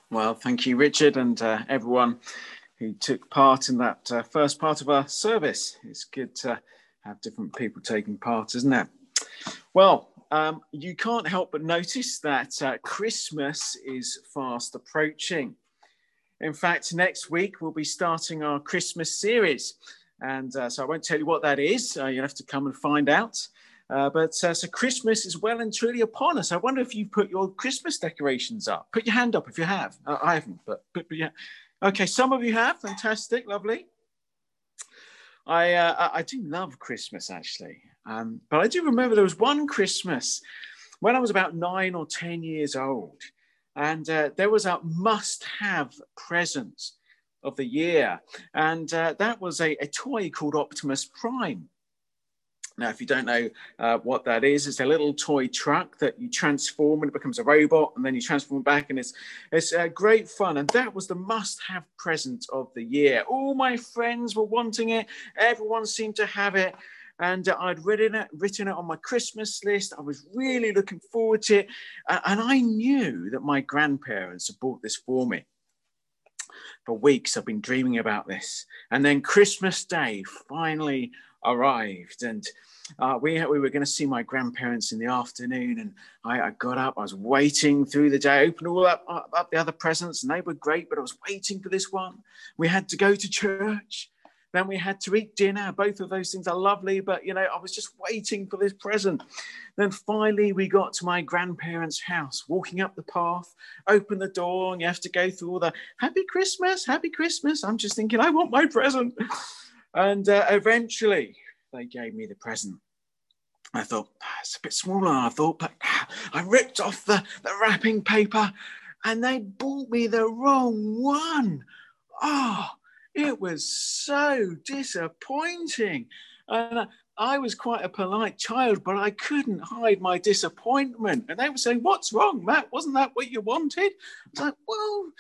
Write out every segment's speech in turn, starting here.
Well, thank you, Richard, and everyone who took part in that first part of our service. It's good to have different people taking part, isn't it? Well, you can't help but notice that Christmas is fast approaching. In fact, next week we'll be starting our Christmas series. And so I won't tell you what that is. You'll have to come and find out. So Christmas is well and truly upon us. I wonder if you've put your Christmas decorations up. Put your hand up if you have. I haven't, but yeah. Okay, some of you have. Fantastic, lovely. I do love Christmas, actually. But I do remember there was one Christmas when I was about 9 or 10 years old. And there was a must-have present of the year. And that was a toy called Optimus Prime. Now, if you don't know what that is, it's a little toy truck that you transform and it becomes a robot, and then you transform it back, and it's great fun. And that was the must-have present of the year. All my friends were wanting it. Everyone seemed to have it. And I'd written it on my Christmas list. I was really looking forward to it. And I knew that my grandparents had bought this for me. For weeks, I've been dreaming about this. And then Christmas Day finally arrived. And we were going to see my grandparents in the afternoon. And I got up. I was waiting through the day, opened all up the other presents. And they were great, but I was waiting for this one. We had to go to church. Then we had to eat dinner. Both of those things are lovely, but, I was just waiting for this present. Then finally we got to my grandparents' house, walking up the path, open the door, and you have to go through all the Happy Christmas, Happy Christmas. I'm just thinking, I want my present. And eventually they gave me the present. I thought, it's a bit smaller than I thought, but I ripped off the wrapping paper and they bought me the wrong one. Oh, it was so disappointing. And I was quite a polite child, but I couldn't hide my disappointment. And they were saying, what's wrong, Matt? Wasn't that what you wanted? I was like, well,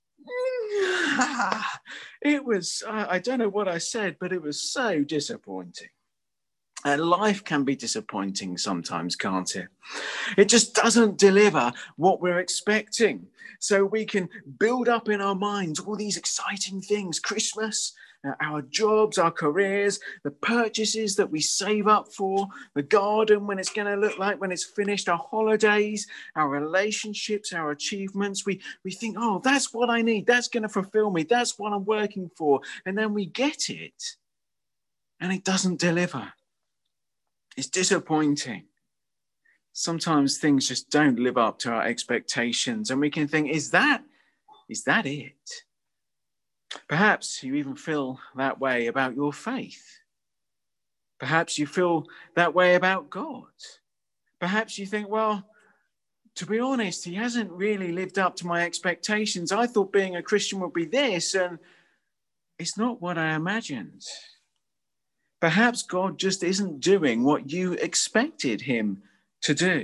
it was, I don't know what I said, but it was so disappointing. And life can be disappointing sometimes, can't it? It just doesn't deliver what we're expecting. So we can build up in our minds all these exciting things, Christmas, our jobs, our careers, the purchases that we save up for, the garden when it's going to look like when it's finished, our holidays, our relationships, our achievements. We think, oh, that's what I need. That's going to fulfill me. That's what I'm working for. And then we get it and it doesn't deliver. It's disappointing. Sometimes things just don't live up to our expectations, and we can think, is that it? Perhaps you even feel that way about your faith. Perhaps you feel that way about God. Perhaps you think, well, to be honest, he hasn't really lived up to my expectations. I thought being a Christian would be this, and it's not what I imagined. Perhaps God just isn't doing what you expected him to do.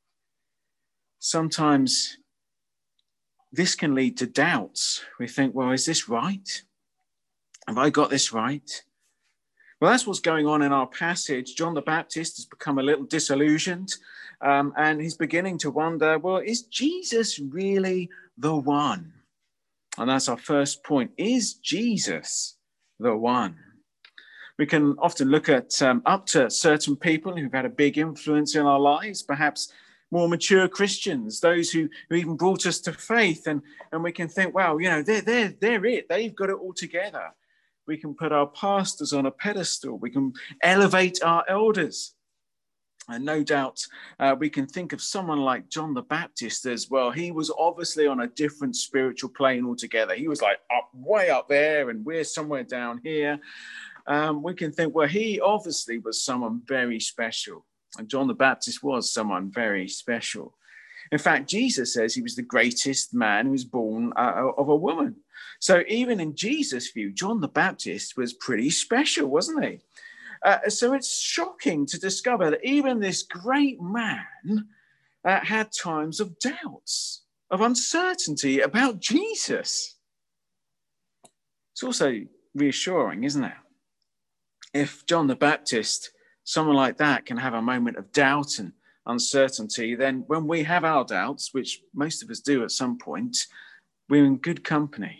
Sometimes this can lead to doubts. We think, well, is this right? Have I got this right? Well, that's what's going on in our passage. John the Baptist has become a little disillusioned, and he's beginning to wonder, well, is Jesus really the one? And that's our first point. Is Jesus the one? We can often look at up to certain people who've had a big influence in our lives, perhaps more mature Christians, those who even brought us to faith. And we can think, wow, they're it. They've got it all together. We can put our pastors on a pedestal. We can elevate our elders. And no doubt we can think of someone like John the Baptist as well. He was obviously on a different spiritual plane altogether. He was like way up there, and we're somewhere down here. We can think, well, he obviously was someone very special. And John the Baptist was someone very special. In fact, Jesus says he was the greatest man who was born of a woman. So even in Jesus' view, John the Baptist was pretty special, wasn't he? So it's shocking to discover that even this great man had times of doubts, of uncertainty about Jesus. It's also reassuring, isn't it? If John the Baptist, someone like that, can have a moment of doubt and uncertainty, then when we have our doubts, which most of us do at some point, we're in good company.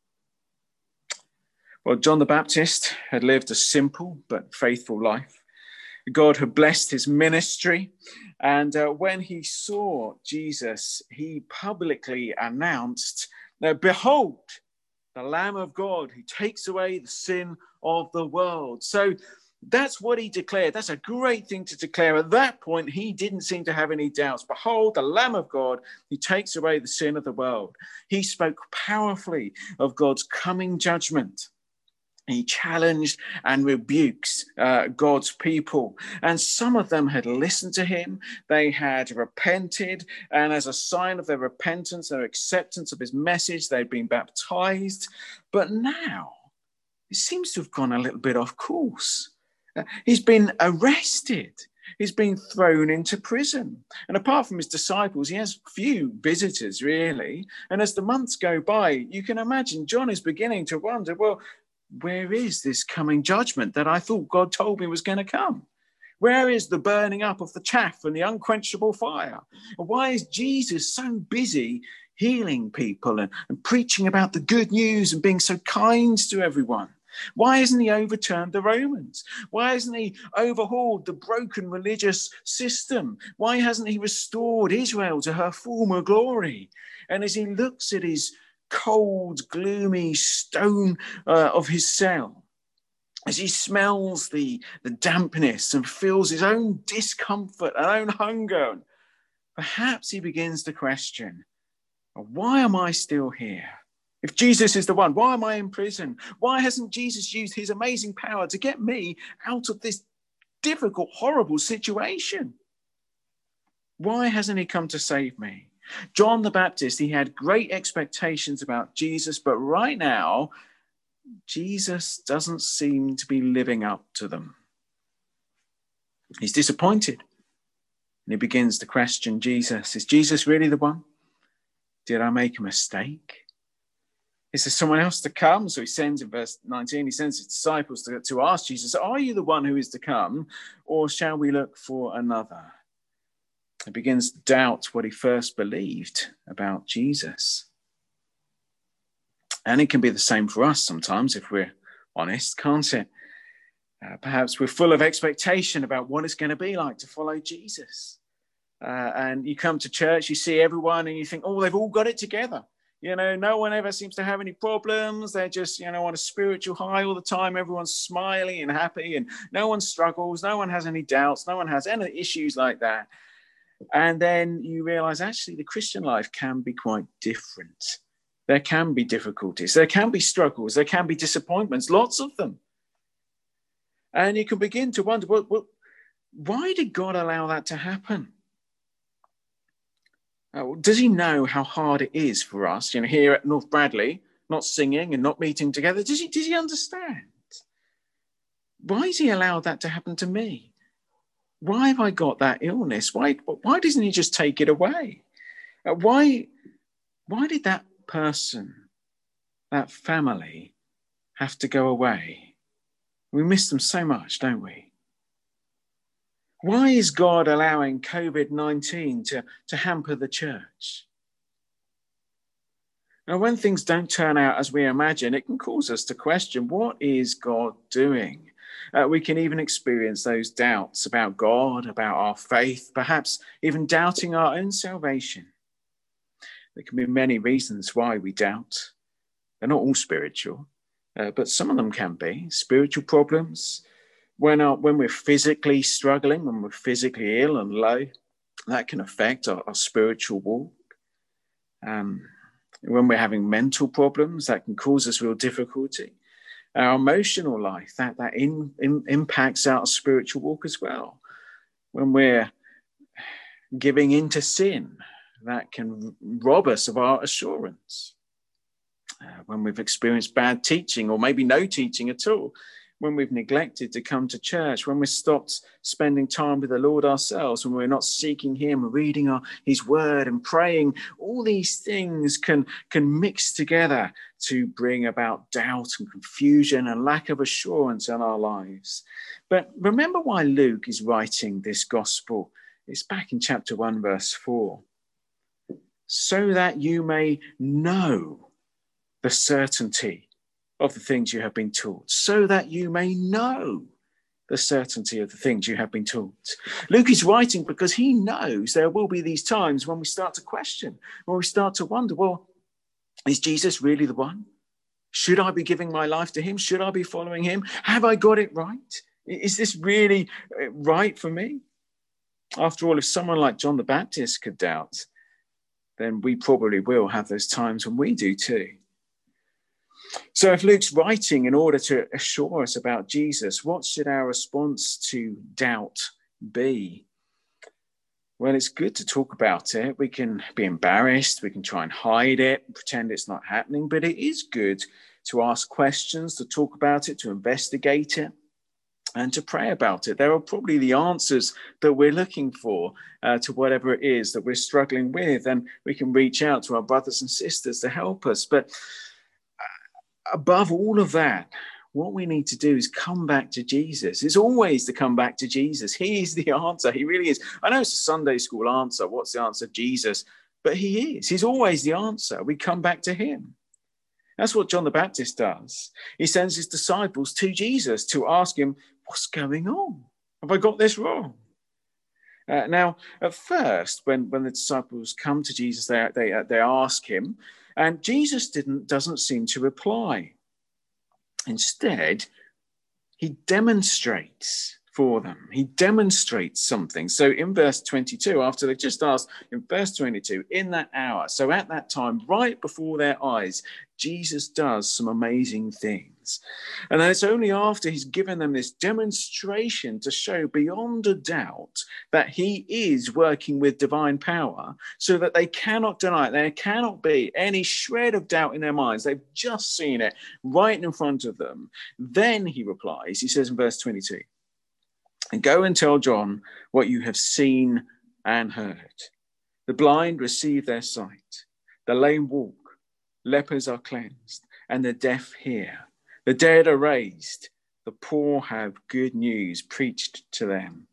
Well, John the Baptist had lived a simple but faithful life. God had blessed his ministry. And when he saw Jesus, he publicly announced, "Behold, the Lamb of God who takes away the sin of the world." So that's what he declared. That's a great thing to declare. At that point, he didn't seem to have any doubts. Behold, the Lamb of God who takes away the sin of the world. He spoke powerfully of God's coming judgment. He challenged and rebukes God's people. And some of them had listened to him. They had repented. And as a sign of their repentance, their acceptance of his message, they'd been baptized. But now, it seems to have gone a little bit off course. He's been arrested. He's been thrown into prison. And apart from his disciples, he has few visitors, really. And as the months go by, you can imagine John is beginning to wonder, well, where is this coming judgment that I thought God told me was going to come? Where is the burning up of the chaff and the unquenchable fire? Why is Jesus so busy healing people and preaching about the good news and being so kind to everyone? Why hasn't he overturned the Romans? Why hasn't he overhauled the broken religious system? Why hasn't he restored Israel to her former glory? And as he looks at his cold, gloomy stone of his cell, as he smells the dampness and feels his own discomfort and own hunger, perhaps he begins to question, why am I still here? If Jesus is the one, why am I in prison? Why hasn't Jesus used his amazing power to get me out of this difficult, horrible situation? Why hasn't he come to save me? John the Baptist, he had great expectations about Jesus, but right now, Jesus doesn't seem to be living up to them. He's disappointed, and he begins to question Jesus. Is Jesus really the one? Did I make a mistake? Is there someone else to come? So he sends, in verse 19, he sends his disciples to ask Jesus, are you the one who is to come, or shall we look for another? He begins to doubt what he first believed about Jesus. And it can be the same for us sometimes, if we're honest, can't it? Perhaps we're full of expectation about what it's going to be like to follow Jesus. And you come to church, you see everyone, and you think, oh, they've all got it together. You know, no one ever seems to have any problems. They're just, on a spiritual high all the time. Everyone's smiling and happy, and no one struggles. No one has any doubts. No one has any issues like that. And then you realize, actually, the Christian life can be quite different. There can be difficulties. There can be struggles. There can be disappointments, lots of them. And you can begin to wonder, well, why did God allow that to happen? Does he know how hard it is for us, here at North Bradley, not singing and not meeting together? Does he understand? Why has he allowed that to happen to me? Why have I got that illness? Why doesn't he just take it away? Why did that person, that family, have to go away? We miss them so much, don't we? Why is God allowing COVID-19 to hamper the church? Now, when things don't turn out as we imagine, it can cause us to question, what is God doing? We can even experience those doubts about God, about our faith, perhaps even doubting our own salvation. There can be many reasons why we doubt. They're not all spiritual, but some of them can be. Spiritual problems, when we're physically struggling, when we're physically ill and low, that can affect our spiritual walk. When we're having mental problems, that can cause us real difficulty. Our emotional life, that impacts our spiritual walk as well. When we're giving into sin, that can rob us of our assurance. When we've experienced bad teaching, or maybe no teaching at all, when we've neglected to come to church, when we've stopped spending time with the Lord ourselves, when we're not seeking him, reading his word and praying, all these things can mix together to bring about doubt and confusion and lack of assurance in our lives. But remember why Luke is writing this gospel. It's back in chapter 1, verse 4. so that you may know the certainty of the things you have been taught, so that you may know the certainty of the things you have been taught. Luke is writing because he knows there will be these times when we start to question, when we start to wonder, well, is Jesus really the one? Should I be giving my life to him? Should I be following him? Have I got it right? Is this really right for me? After all, if someone like John the Baptist could doubt, then we probably will have those times when we do too. So if Luke's writing in order to assure us about Jesus, what should our response to doubt be? Well, it's good to talk about it. We can be embarrassed. We can try and hide it, pretend it's not happening. But it is good to ask questions, to talk about it, to investigate it, and to pray about it. There are probably the answers that we're looking for to whatever it is that we're struggling with. And we can reach out to our brothers and sisters to help us. But above all of that, what we need to do is come back to Jesus. It's always to come back to Jesus. He is the answer. He really is. I know it's a Sunday school answer. What's the answer? Jesus. But he is. He's always the answer. We come back to him. That's what John the Baptist does. He sends his disciples to Jesus to ask him, what's going on? Have I got this wrong? Now, at first, when the disciples come to Jesus, they ask him, and Jesus doesn't seem to reply. Instead, he demonstrates for them. He demonstrates something. So in verse 22, after they just asked, in verse 22, in that hour, so at that time, right before their eyes, Jesus does some amazing things. And then it's only after he's given them this demonstration to show beyond a doubt that he is working with divine power, so that they cannot deny it. There cannot be any shred of doubt in their minds. They've just seen it right in front of them. Then he replies, he says in verse 22, and go and tell John what you have seen and heard. The blind receive their sight, the lame walk, lepers are cleansed, and the deaf hear. The dead are raised, the poor have good news preached to them.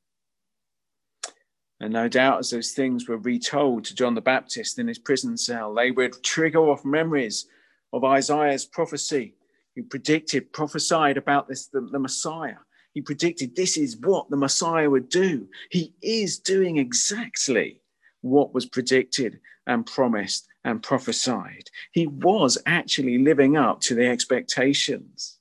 And no doubt as those things were retold to John the Baptist in his prison cell, they would trigger off memories of Isaiah's prophecy, who prophesied about the Messiah. He predicted this is what the Messiah would do. He is doing exactly what was predicted and promised and prophesied. He was actually living up to the expectations.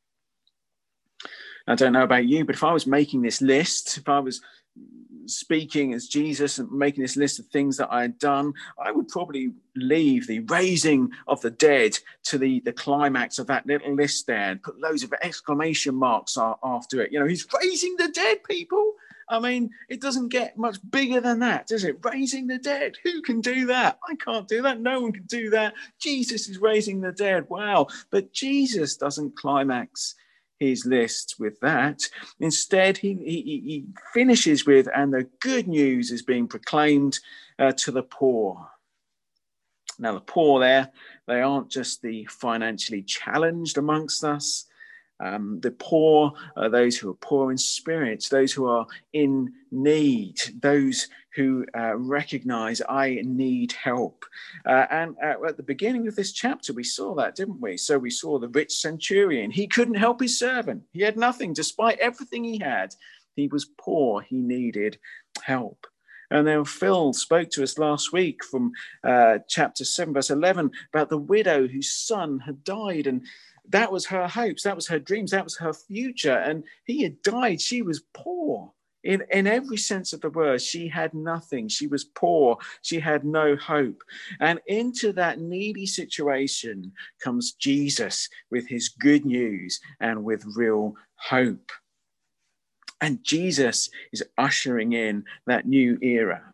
I don't know about you, but if I was making this list, if I was speaking as Jesus and making this list of things that I had done, I would probably leave the raising of the dead to the climax of that little list there and put loads of exclamation marks after it. You know, he's raising the dead, people. I mean, it doesn't get much bigger than that, does it? Raising the dead. Who can do that? I can't do that. No one can do that. Jesus is raising the dead. Wow. But Jesus doesn't climax his list with that. Instead, he finishes with, and the good news is being proclaimed to the poor. Now, the poor there, they aren't just the financially challenged amongst us. The poor are those who are poor in spirit, those who are in need, those who recognize I need help. And at the beginning of this chapter, we saw that, didn't we? So we saw the rich centurion. He couldn't help his servant. He had nothing. Despite everything he had, he was poor. He needed help. And then Phil spoke to us last week from chapter 7, verse 11, about the widow whose son had died. And that was her hopes, that was her dreams, that was her future. And he had died. She was poor. In every sense of the word, she had nothing. She was poor. She had no hope. And into that needy situation comes Jesus with his good news and with real hope. And Jesus is ushering in that new era.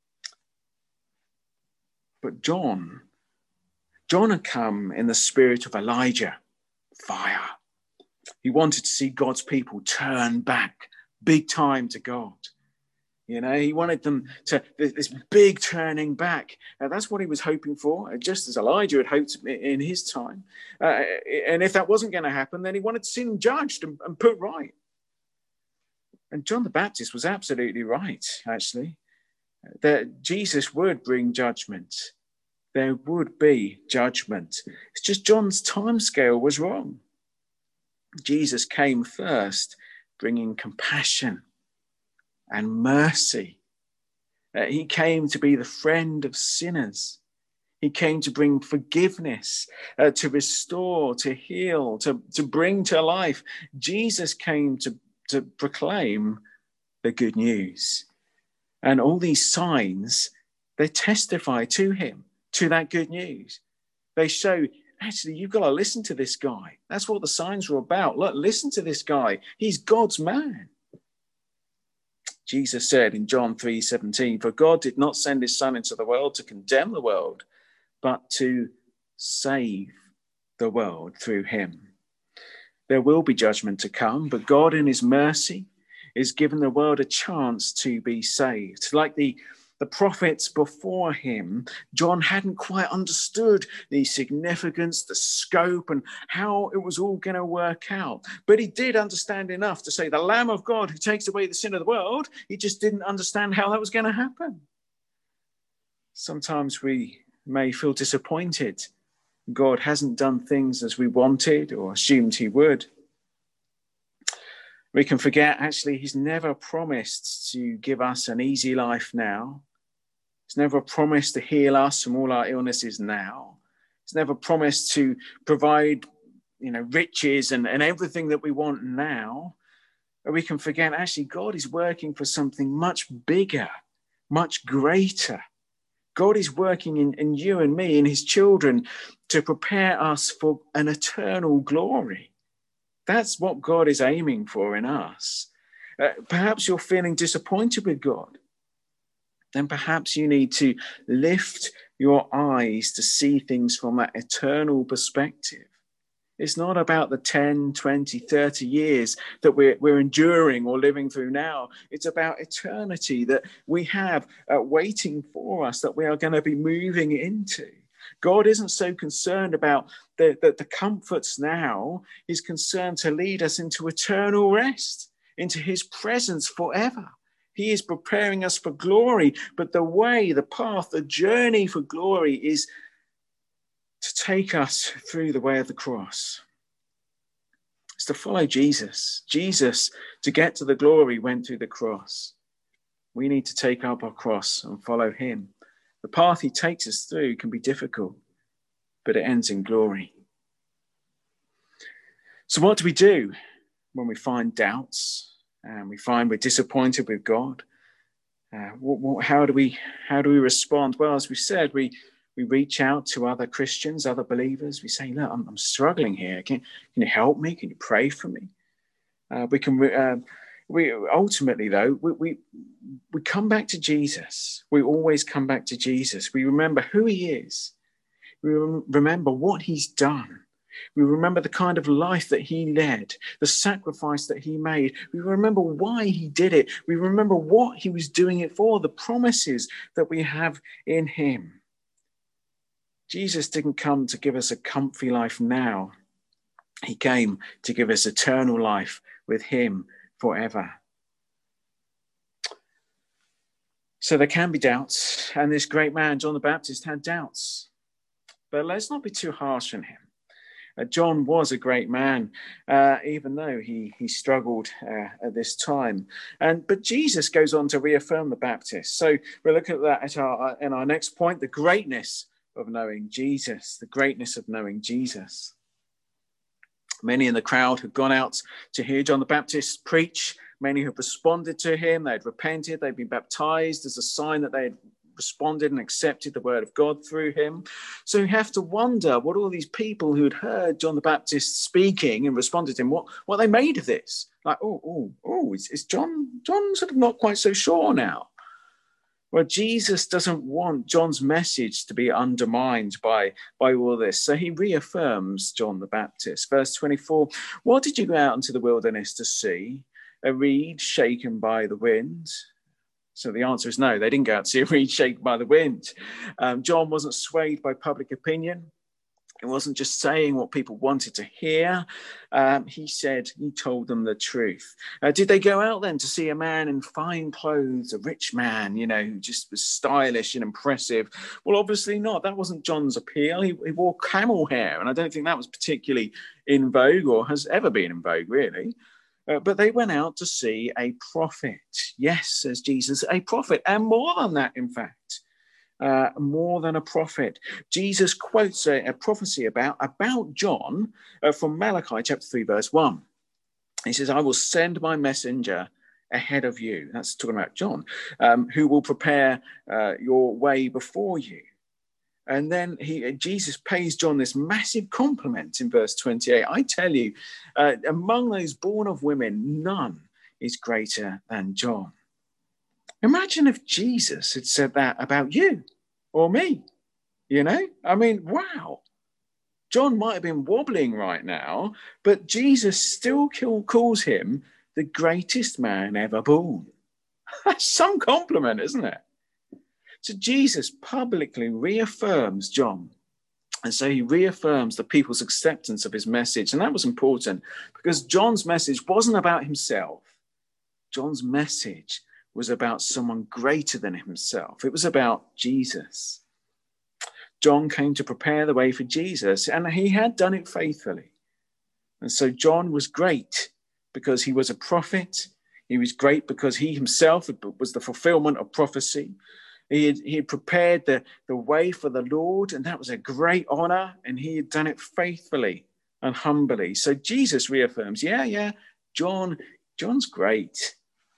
But John had come in the spirit of Elijah, fire. He wanted to see God's people turn back big time to God. You know, he wanted them to, this big turning back. That's what he was hoping for, just as Elijah had hoped in his time. And if that wasn't going to happen, then he wanted to see them judged and put right. And John the Baptist was absolutely right, actually, that Jesus would bring judgment there would be judgment. It's just John's timescale was wrong. Jesus came first, bringing compassion and mercy. He came to be the friend of sinners. He came to bring forgiveness, to restore, to heal, to bring to life. Jesus came to proclaim the good news. And all these signs, they testify to him, to that good news. They show, actually, you've got to listen to this guy. That's what the signs were about. Look, listen to this guy. He's God's man. Jesus said in John 3:17, "For God did not send his son into the world to condemn the world, but to save the world through him." There will be judgment to come, but God in his mercy is giving the world a chance to be saved. Like the prophets before him, John hadn't quite understood the significance, the scope, and how it was all going to work out. But he did understand enough to say, the Lamb of God who takes away the sin of the world. He just didn't understand how that was going to happen. Sometimes we may feel disappointed. God hasn't done things as we wanted or assumed he would. We can forget, actually, he's never promised to give us an easy life now. He's never promised to heal us from all our illnesses now. He's never promised to provide, riches and everything that we want now. But we can forget, actually, God is working for something much bigger, much greater. God is working in you and me and his children to prepare us for an eternal glory. That's what God is aiming for in us. Perhaps you're feeling disappointed with God. Then perhaps you need to lift your eyes to see things from that eternal perspective. It's not about the 10, 20, 30 years that we're enduring or living through now. It's about eternity that we have waiting for us, that we are going to be moving into. God isn't so concerned about the comforts now. He's concerned to lead us into eternal rest, into his presence forever. He is preparing us for glory, but the way, the path, the journey for glory is to take us through the way of the cross. It's to follow Jesus. Jesus, to get to the glory, went through the cross. We need to take up our cross and follow him. The path he takes us through can be difficult, but it ends in glory. So what do we do when we find doubts and we find we're disappointed with God? How do we respond? Well, as we said, we reach out to other Christians, other believers. We say, look, I'm struggling here. Can you help me? Can you pray for me? We ultimately, though, we come back to Jesus. We always come back to Jesus. We remember who he is. We remember what he's done. We remember the kind of life that he led, the sacrifice that he made. We remember why he did it. We remember what he was doing it for, the promises that we have in him. Jesus didn't come to give us a comfy life now. He came to give us eternal life with him forever. So there can be doubts, and this great man, John the Baptist, had doubts. But let's not be too harsh on him. John was a great man, even though he struggled at this time. But Jesus goes on to reaffirm the Baptist. So we'll look at that in our next point, the greatness of knowing Jesus, the greatness of knowing Jesus. Many in the crowd had gone out to hear John the Baptist preach. Many have responded to him. They had repented. They'd been baptized as a sign that they had responded and accepted the word of God through him. So you have to wonder what all these people who had heard John the Baptist speaking and responded to him, what they made of this. Like, is John sort of not quite so sure now? Well, Jesus doesn't want John's message to be undermined by all this. So he reaffirms John the Baptist. Verse 24, what did you go out into the wilderness to see? A reed shaken by the wind? So the answer is no, they didn't go out to see a reed shaken by the wind. John wasn't swayed by public opinion. He wasn't just saying what people wanted to hear. He told them the truth. Did they go out then to see a man in fine clothes, a rich man, who just was stylish and impressive? Well, obviously not. That wasn't John's appeal. He wore camel hair, and I don't think that was particularly in vogue or has ever been in vogue, really. But they went out to see a prophet. Yes, says Jesus, a prophet, and more than that, in fact. More than a prophet. Jesus quotes a prophecy about John from Malachi chapter 3, verse 1. He says, I will send my messenger ahead of you. That's talking about John, who will prepare your way before you. And then Jesus pays John this massive compliment in verse 28. I tell you, among those born of women, none is greater than John. Imagine if Jesus had said that about you or me, I mean, wow. John might have been wobbling right now, but Jesus still calls him the greatest man ever born. That's some compliment, isn't it? So Jesus publicly reaffirms John. And so he reaffirms the people's acceptance of his message. And that was important because John's message wasn't about himself. John's message was about someone greater than himself. It was about Jesus. John came to prepare the way for Jesus, and he had done it faithfully. And so John was great because he was a prophet. He was great because he himself was the fulfillment of prophecy. He had prepared the way for the Lord, and that was a great honor, and he had done it faithfully and humbly. So Jesus reaffirms, John's great.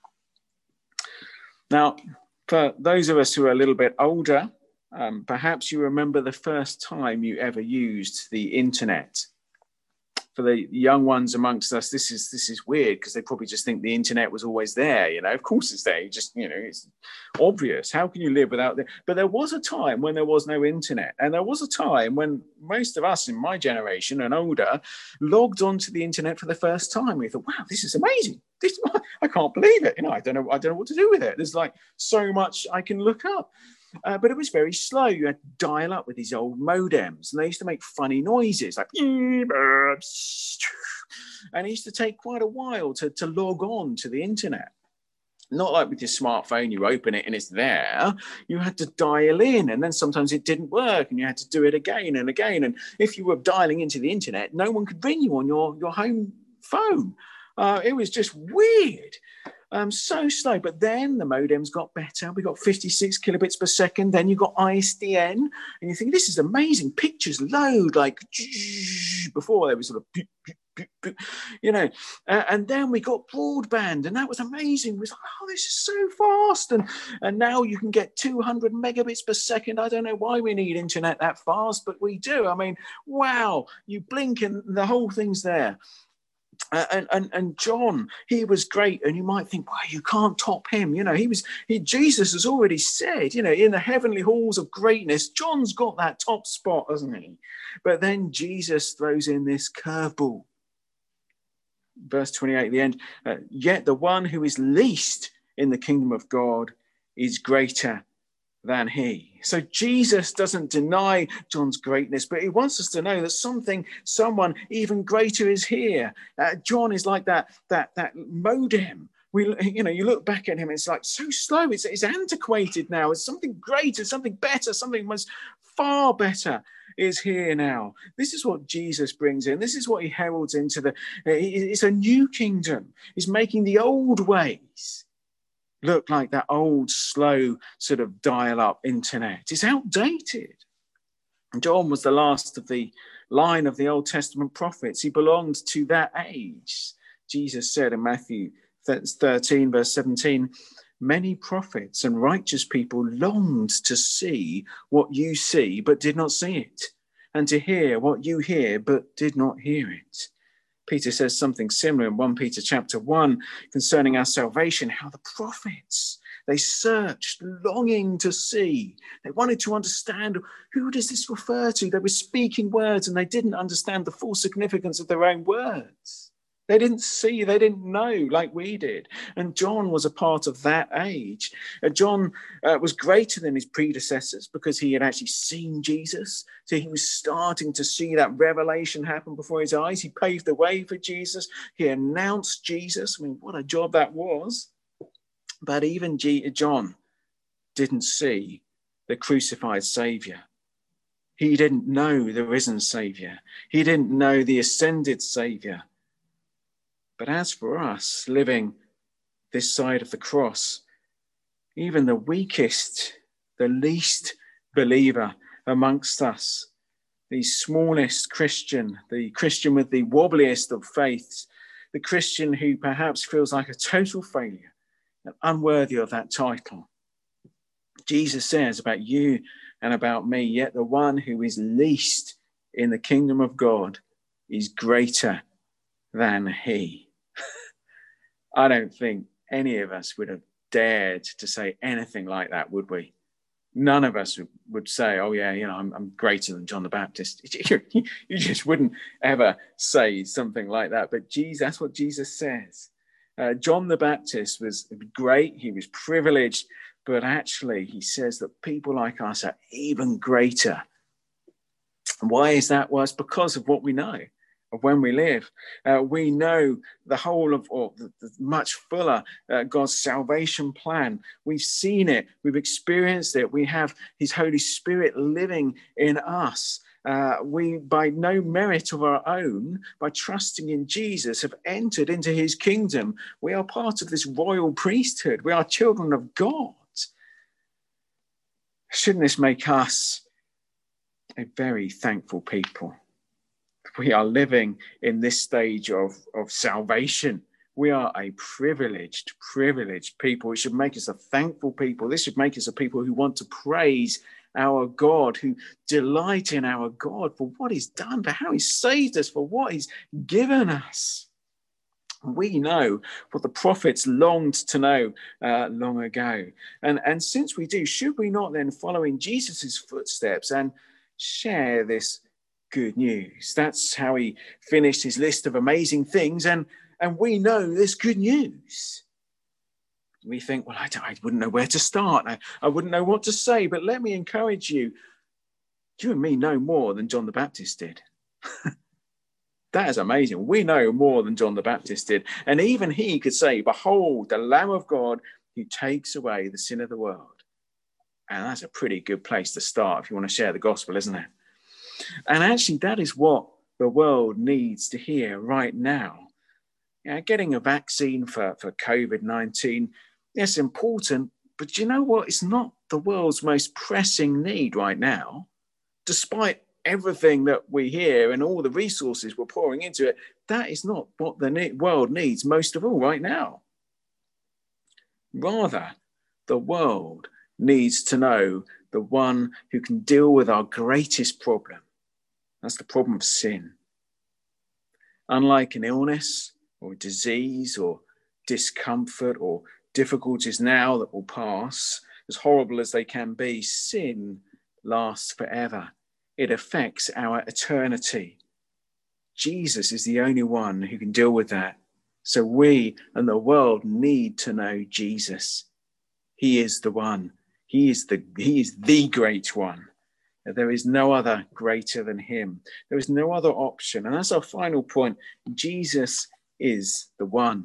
Now, for those of us who are a little bit older, perhaps you remember the first time you ever used the internet. For the young ones amongst us, this is weird because they probably just think the internet was always there. Of course it's there. It's obvious. How can you live without it? But there was a time when there was no internet, and there was a time when most of us in my generation and older logged onto the internet for the first time. We thought, "Wow, this is amazing! I can't believe it." I don't know what to do with it. There's like so much I can look up. But it was very slow. You had to dial up with these old modems, and they used to make funny noises like, and it used to take quite a while to log on to the internet. Not like with your smartphone, you open it and it's there. You had to dial in, and then sometimes it didn't work, and you had to do it again and again. And if you were dialing into the internet, no one could ring you on your home phone. It was just weird. So slow, but then the modems got better. We got 56 kilobits per second. Then you got ISDN, and you think this is amazing. Pictures load like before they were sort of, and then we got broadband, and that was amazing. It was like, oh, this is so fast, and now you can get 200 megabits per second. I don't know why we need internet that fast, but we do. I mean, wow! You blink and the whole thing's there. And John, he was great, and you might think, wow, you can't top him. Jesus has already said, in the heavenly halls of greatness, John's got that top spot, hasn't he? But then Jesus throws in this curveball. Verse 28 at the end, yet the one who is least in the kingdom of God is greater than he. So Jesus doesn't deny John's greatness, but he wants us to know that someone even greater is here. John is like that modem. You look back at him, it's like so slow. It's antiquated now. It's something greater, something better, something much far better is here now. This is what Jesus brings in. This is what he heralds into it's a new kingdom. He's making the old ways look like that old, slow sort of dial-up internet. It's outdated. John was the last of the line of the Old Testament prophets. He belonged to that age. Jesus said in Matthew 13, verse 17, many prophets and righteous people longed to see what you see, but did not see it, and to hear what you hear, but did not hear it. Peter says something similar in 1 Peter chapter 1 concerning our salvation, how the prophets, they searched, longing to see. They wanted to understand, who does this refer to? They were speaking words and they didn't understand the full significance of their own words. They didn't see, they didn't know like we did. And John was a part of that age. John was greater than his predecessors because he had actually seen Jesus. So he was starting to see that revelation happen before his eyes. He paved the way for Jesus. He announced Jesus. I mean, what a job that was. But even John didn't see the crucified Savior. He didn't know the risen Savior. He didn't know the ascended Savior. But as for us living this side of the cross, even the weakest, the least believer amongst us, the smallest Christian, the Christian with the wobbliest of faiths, the Christian who perhaps feels like a total failure and unworthy of that title, Jesus says about you and about me, yet the one who is least in the kingdom of God is greater than he. I don't think any of us would have dared to say anything like that, would we? None of us would say, oh yeah, I'm greater than John the Baptist. You just wouldn't ever say something like that. But that's what Jesus says. John the Baptist was great. He was privileged. But actually, he says that people like us are even greater. And why is that? Well, it's because of what we know of when we live. We know the whole of, or the much fuller, God's salvation plan. We've seen it. We've experienced it. We have his Holy Spirit living in us. We, by no merit of our own, by trusting in Jesus, have entered into his kingdom. We are part of this royal priesthood. We are children of God. Shouldn't this make us a very thankful people? We are living in this stage of salvation. We are a privileged people. It should make us a thankful people. This should make us a people who want to praise our God, who delight in our God for what he's done, for how he's saved us, for what he's given us. We know what the prophets longed to know long ago. And since we do, should we not then follow in Jesus's footsteps and share this good news? That's how he finished his list of amazing things. And we know this good news. We think, well, I wouldn't know where to start. I wouldn't know what to say. But let me encourage you. You and me know more than John the Baptist did. That is amazing. We know more than John the Baptist did. And even he could say, behold, the Lamb of God who takes away the sin of the world. And that's a pretty good place to start if you want to share the gospel, isn't it? And actually, that is what the world needs to hear right now. Getting a vaccine for COVID-19, it's important, but you know what? It's not the world's most pressing need right now. Despite everything that we hear and all the resources we're pouring into it, that is not what the world needs most of all right now. Rather, the world needs to know the one who can deal with our greatest problem. That's the problem of sin. Unlike an illness or disease or discomfort or difficulties now that will pass, as horrible as they can be, sin lasts forever. It affects our eternity. Jesus is the only one who can deal with that. So we and the world need to know Jesus. He is the one. He is the great one. There is no other greater than him. There is no other option. And that's our final point. Jesus is the one.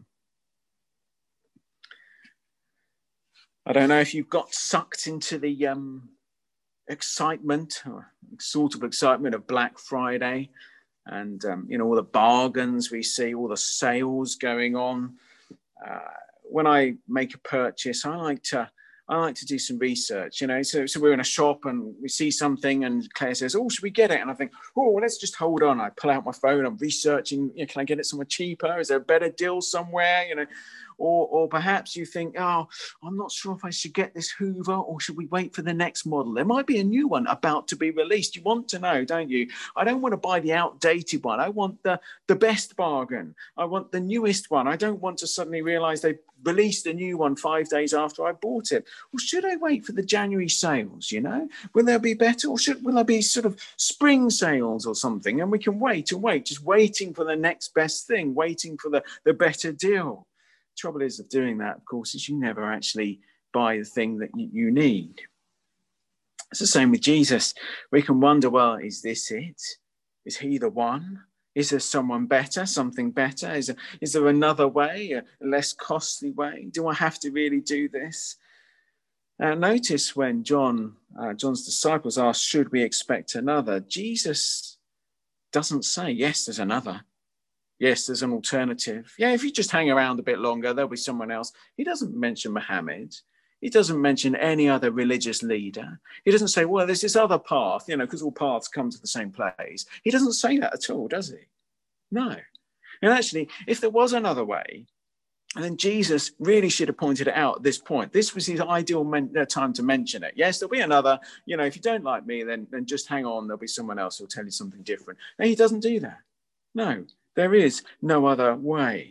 I don't know if you've got sucked into the excitement, or sort of excitement of Black Friday, and all the bargains we see, all the sales going on. When I make a purchase, I like to do some research. So we're in a shop and we see something, and Claire says, "Oh, should we get it?" And I think, "Oh, well, let's just hold on." I pull out my phone. I'm researching. Can I get it somewhere cheaper? Is there a better deal somewhere? Or perhaps you think, oh, I'm not sure if I should get this Hoover or should we wait for the next model? There might be a new one about to be released. You want to know, don't you? I don't want to buy the outdated one. I want the best bargain. I want the newest one. I don't want to suddenly realize they released a new one 5 days after I bought it. Or should I wait for the January sales, Will there be better? Or will there be sort of spring sales or something? And we can wait and wait, just waiting for the next best thing, waiting for the better deal. The trouble is of doing that, of course, is you never actually buy the thing that you need. It's the same with Jesus. We can wonder, well, is this it? Is he the one? Is there someone better, something better? Is there another way, a less costly way? Do I have to really do this? Notice when John's disciples asked, should we expect another? Jesus doesn't say, yes, there's another. Yes, there's an alternative. Yeah, if you just hang around a bit longer, there'll be someone else. He doesn't mention Muhammad. He doesn't mention any other religious leader. He doesn't say, well, there's this other path, because all paths come to the same place. He doesn't say that at all, does he? No. And actually, if there was another way, then Jesus really should have pointed it out at this point. This was his ideal time to mention it. Yes, there'll be another, if you don't like me, then just hang on. There'll be someone else who'll tell you something different. No, he doesn't do that. No, there is no other way.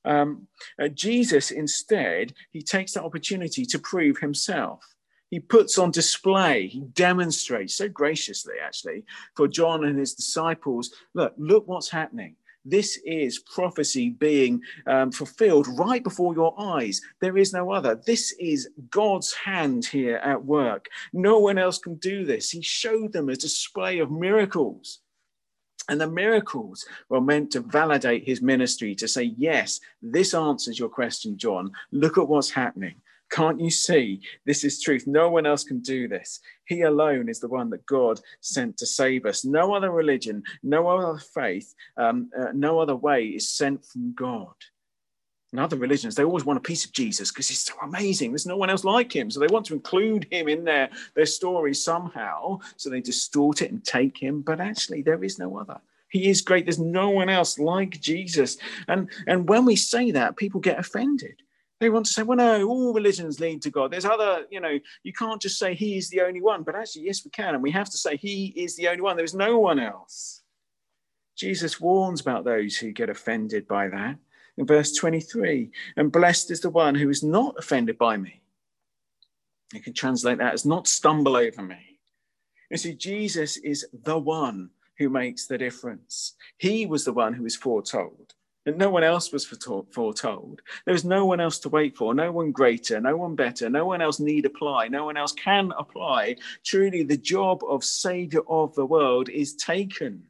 Jesus, instead, he takes that opportunity to prove himself. He puts on display, he demonstrates so graciously, actually, for John and his disciples, look what's happening. This is prophecy being fulfilled right before your eyes. There is no other. This is God's hand here at work. No one else can do this. He showed them a display of miracles. And the miracles were meant to validate his ministry, to say, yes, this answers your question, John. Look at what's happening. Can't you see? This is truth. No one else can do this. He alone is the one that God sent to save us. No other religion, no other faith, no other way is sent from God. In other religions, they always want a piece of Jesus because he's so amazing. There's no one else like him. So they want to include him in their story somehow. So they distort it and take him. But actually, there is no other. He is great. There's no one else like Jesus. And when we say that, people get offended. They want to say, well, no, all religions lead to God. There's other, you can't just say he is the only one. But actually, yes, we can. And we have to say he is the only one. There's no one else. Jesus warns about those who get offended by that. In verse 23, and blessed is the one who is not offended by me. You can translate that as not stumble over me. You see, Jesus is the one who makes the difference. He was the one who was foretold, and no one else was foretold. There was no one else to wait for, no one greater, no one better, no one else need apply, no one else can apply. Truly, the job of Savior of the world is taken.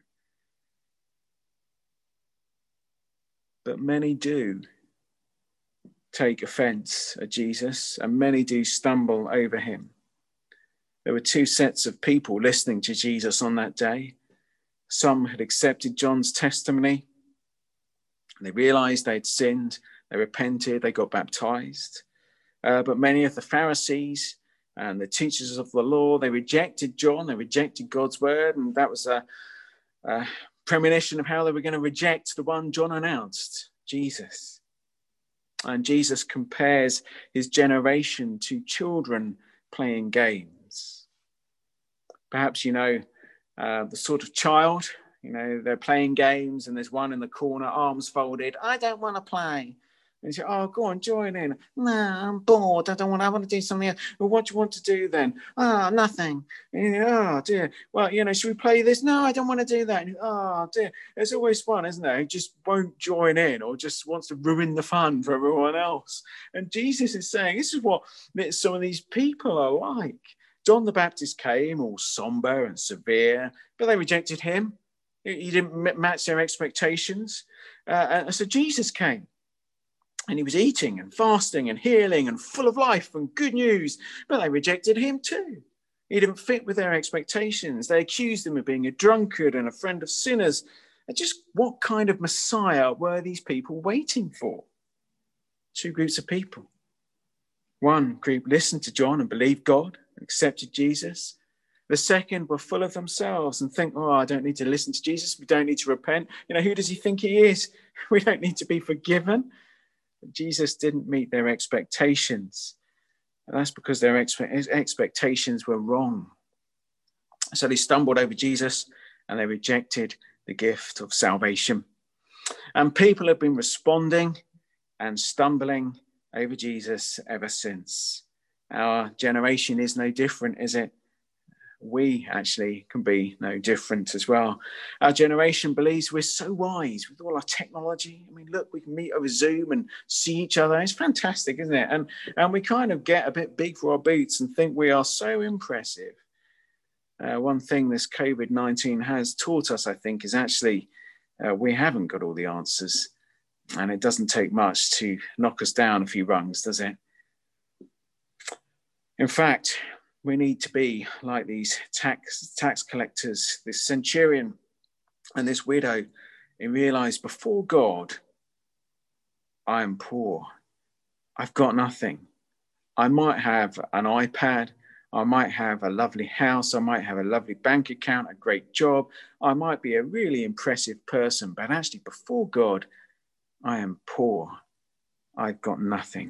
But many do take offense at Jesus, and many do stumble over him. There were two sets of people listening to Jesus on that day. Some had accepted John's testimony. They realized they'd sinned, they repented, they got baptized. But many of the Pharisees and the teachers of the law, they rejected John, they rejected God's word, and that was a premonition of how they were going to reject the one John announced, Jesus. And Jesus compares his generation to children playing games. Perhaps the sort of child, they're playing games and there's one in the corner, arms folded. I don't want to play. And you say, oh, go on, join in. No, I'm bored. I want to do something else. Well, what do you want to do then? Oh, nothing. Oh, dear. Well, should we play this? No, I don't want to do that. Oh, dear. There's always one, isn't there? Who just won't join in or just wants to ruin the fun for everyone else. And Jesus is saying, this is what some of these people are like. John the Baptist came all somber and severe, but they rejected him. He didn't match their expectations. So Jesus came. And he was eating and fasting and healing and full of life and good news. But they rejected him too. He didn't fit with their expectations. They accused him of being a drunkard and a friend of sinners. And just what kind of Messiah were these people waiting for? Two groups of people. One group listened to John and believed God, accepted Jesus. The second were full of themselves and think, oh, I don't need to listen to Jesus. We don't need to repent. Who does he think he is? We don't need to be forgiven. But Jesus didn't meet their expectations. And that's because their expectations were wrong. So they stumbled over Jesus and they rejected the gift of salvation. And people have been responding and stumbling over Jesus ever since. Our generation is no different, is it? We actually can be no different as well. Our generation believes we're so wise with all our technology. I mean, look, we can meet over Zoom and see each other. It's fantastic, isn't it? And we kind of get a bit big for our boots and think we are so impressive. One thing this COVID-19 has taught us, I think, is actually we haven't got all the answers. And it doesn't take much to knock us down a few rungs, does it? In fact, we need to be like these tax collectors, this centurion and this widow, and realize before God, I am poor. I've got nothing. I might have an iPad. I might have a lovely house. I might have a lovely bank account, a great job. I might be a really impressive person, but actually before God, I am poor. I've got nothing.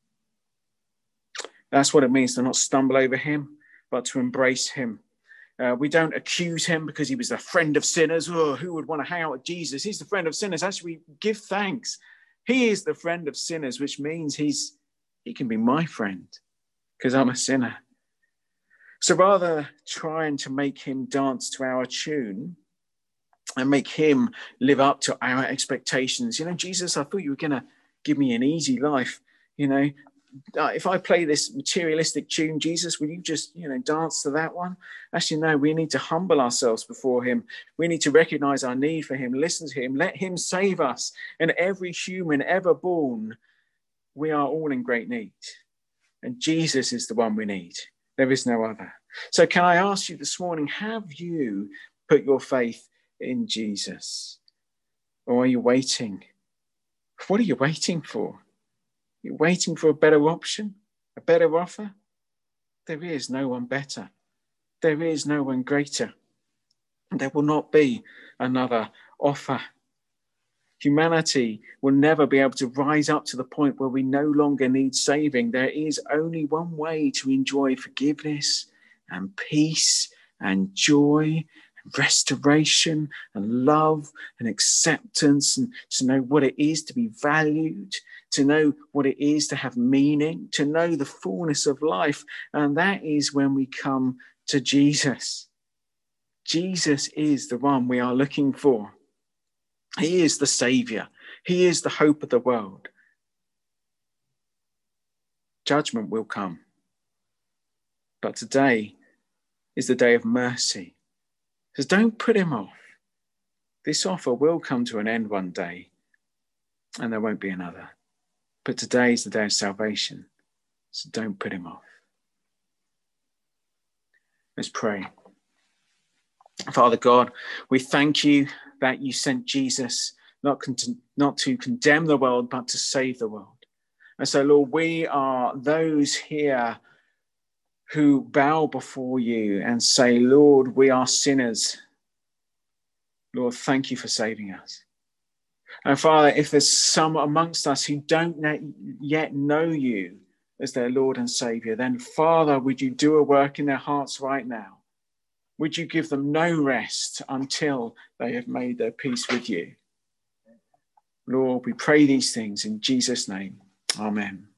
That's what it means to not stumble over him, but to embrace him. We don't accuse him because he was a friend of sinners. Oh, who would want to hang out with Jesus? He's the friend of sinners. Actually, we give thanks. He is the friend of sinners, which means he can be my friend because I'm a sinner. So rather trying to make him dance to our tune and make him live up to our expectations, Jesus, I thought you were going to give me an easy life. If I play this materialistic tune, Jesus, will you just, dance to that one? Actually, no, we need to humble ourselves before him. We need to recognize our need for him, listen to him, let him save us. And every human ever born, we are all in great need. And Jesus is the one we need. There is no other. So can I ask you this morning, have you put your faith in Jesus? Or are you waiting? What are you waiting for? You're waiting for a better option, a better offer? There is no one better. There is no one greater. There will not be another offer. Humanity will never be able to rise up to the point where we no longer need saving. There is only one way to enjoy forgiveness and peace and joy, restoration and love and acceptance, and to know what it is to be valued, to know what it is to have meaning, to know the fullness of life. And that is when we come to Jesus. Jesus is the one we are looking for. He is the Savior. He is the hope of the world. Judgment will come. But today is the day of mercy. So don't put him off. This offer will come to an end one day, and there won't be another. But today is the day of salvation, so don't put him off. Let's pray. Father God, we thank you that you sent Jesus not to condemn the world, but to save the world. And so, Lord, we are those here who bow before you and say, Lord, we are sinners. Lord, thank you for saving us. And Father, if there's some amongst us who don't yet know you as their Lord and Savior, then Father, would you do a work in their hearts right now? Would you give them no rest until they have made their peace with you? Lord, we pray these things in Jesus' name. Amen.